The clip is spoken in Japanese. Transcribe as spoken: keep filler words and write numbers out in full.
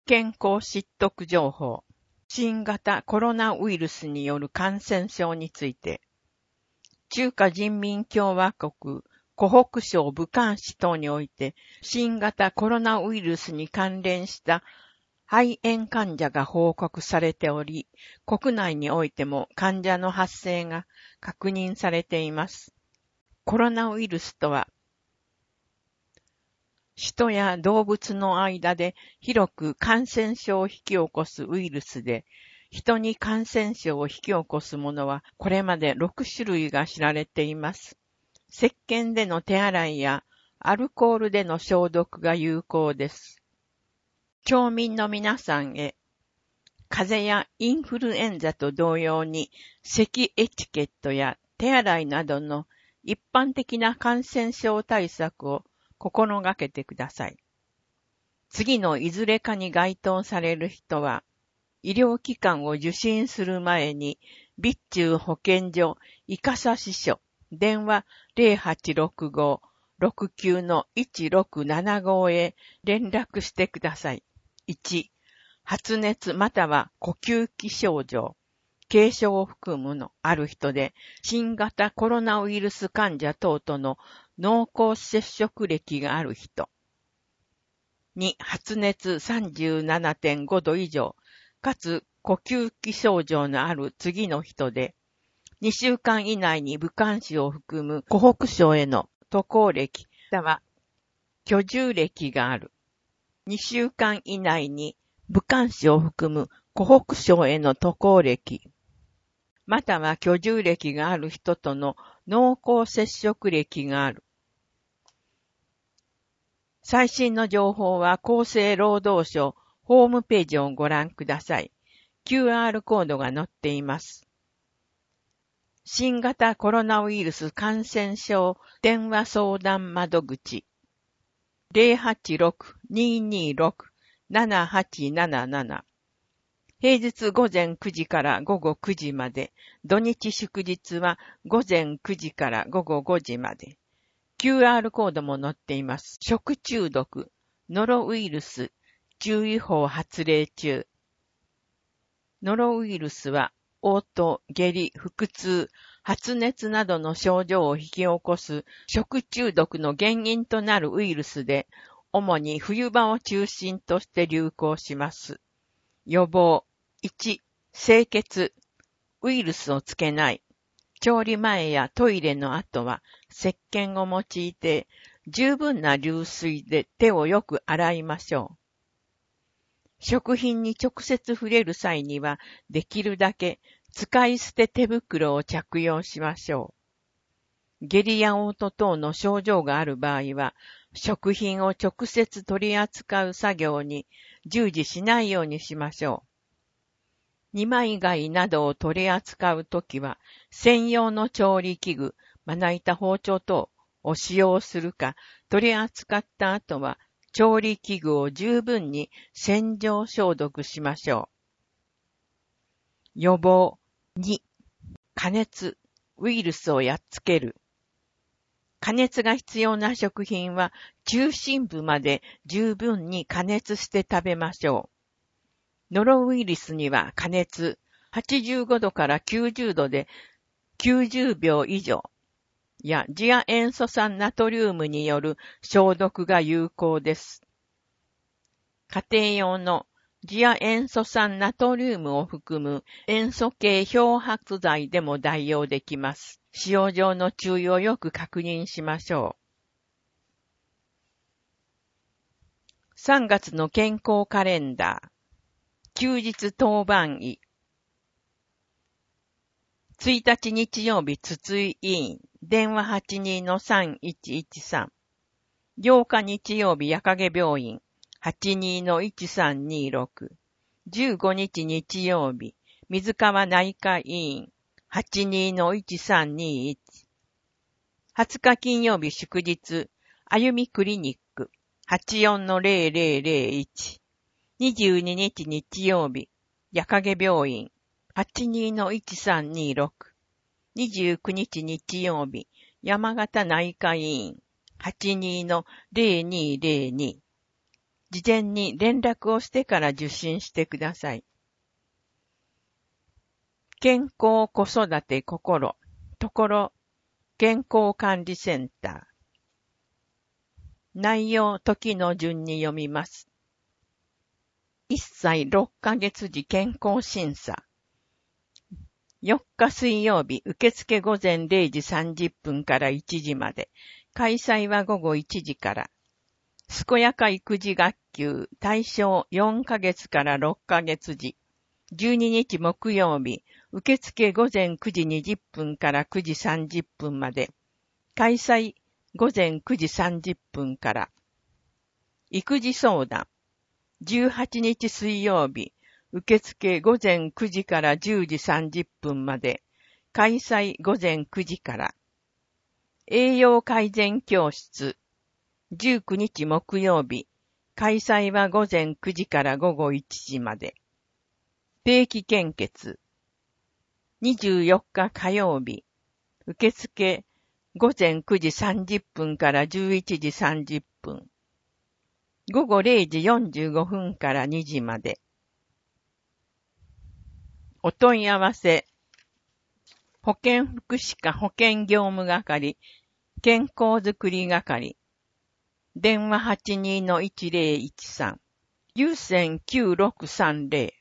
健康知得情報。新型コロナウイルスによる感染症について、中華人民共和国湖北省武漢市等において、新型コロナウイルスに関連した肺炎患者が報告されており、国内においても患者の発生が確認されています。コロナウイルスとは、人や動物の間で広く感染症を引き起こすウイルスで、人に感染症を引き起こすものはこれまでろく種類が知られています。石鹸での手洗いやアルコールでの消毒が有効です。町民の皆さんへ、風邪やインフルエンザと同様に咳エチケットや手洗いなどの一般的な感染症対策を心がけてください。次のいずれかに該当される人は、医療機関を受診する前に、備中保健所、伊笠支所、電話 ゼロはちろくご ろくきゅう いちろくななご へ連絡してください。いち、発熱または呼吸器症状、軽症を含むのある人で、新型コロナウイルス患者等との濃厚接触歴がある人。に、発熱 さんじゅうななてんご 度以上、かつ呼吸器症状のある次の人で、にしゅうかん以内に武漢市を含む湖北省への渡航歴、または居住歴がある。にしゅうかん以内に武漢市を含む湖北省への渡航歴、または居住歴がある人との濃厚接触歴がある。最新の情報は厚生労働省ホームページをご覧ください。キューアール コードが載っています。新型コロナウイルス感染症電話相談窓口 ゼロはちろく にーにーろく ななはちなななな 平日午前くじから午後くじまで、土日祝日は午前くじから午後ごじまで。キューアール コードも載っています。食中毒、ノロウイルス、注意報発令中。ノロウイルスは、嘔吐、下痢、腹痛、発熱などの症状を引き起こす食中毒の原因となるウイルスで、主に冬場を中心として流行します。予防。いち、清潔。ウイルスをつけない。調理前やトイレの後は石鹸を用いて十分な流水で手をよく洗いましょう。食品に直接触れる際にはできるだけ使い捨て手袋を着用しましょう。下痢や嘔吐等の症状がある場合は食品を直接取り扱う作業に従事しないようにしましょう。二枚貝などを取り扱うときは、専用の調理器具、まな板包丁等を使用するか、取り扱った後は、調理器具を十分に洗浄消毒しましょう。予防。に、加熱、ウイルスをやっつける。加熱が必要な食品は、中心部まで十分に加熱して食べましょう。ノロウイルスには加熱はちじゅうごどからきゅうじゅうどできゅうじゅうびょう以上や次亜塩素酸ナトリウムによる消毒が有効です。家庭用の次亜塩素酸ナトリウムを含む塩素系漂白剤でも代用できます。使用上の注意をよく確認しましょう。さんがつの健康カレンダー。休日当番医。いちにち日曜日筒井委員、電話 はちにーのさんいちいちさん。ようか日曜日矢影病院、はちにーのいちさんにーろく。じゅうごにち日曜日、水川内科医院、はちにーのいちさんにーいち。はつか金曜日祝日、あゆみクリニック、はちよんのゼロゼロゼロいち。にじゅうににち日曜日、矢影病院、はちにーのいちさんにーろく。にじゅうくにち日曜日、山形内科医院、はちにーのゼロにーゼロに。 事前に連絡をしてから受診してください。健康子育て心、ところ、健康管理センター。内容、時の順に読みます。いっさいろっかげつ時健康審査。よっか水曜日、受付午前れいじさんじゅっぷんからいちじまで。開催は午後いちじから。健やか育児学級、対象よんかげつからろっかげつ時。じゅうににち木曜日、受付午前くじにじゅっぷんからくじさんじゅっぷんまで。開催午前くじさんじゅっぷんから。育児相談。じゅうはちにち水曜日、受付午前くじからじゅうじさんじゅっぷんまで。開催午前くじから。栄養改善教室。じゅうくにち木曜日。開催は午前くじから午後いちじまで。定期献血。にじゅうよっか火曜日。受付午前くじさんじゅっぷんからじゅういちじさんじゅっぷん。午後れいじよんじゅうごふんからにじまで。お問い合わせ。保健福祉課保健業務係、健康づくり係。電話 はちにーのいちぜろいちさん、有線きゅうろくさんぜろ。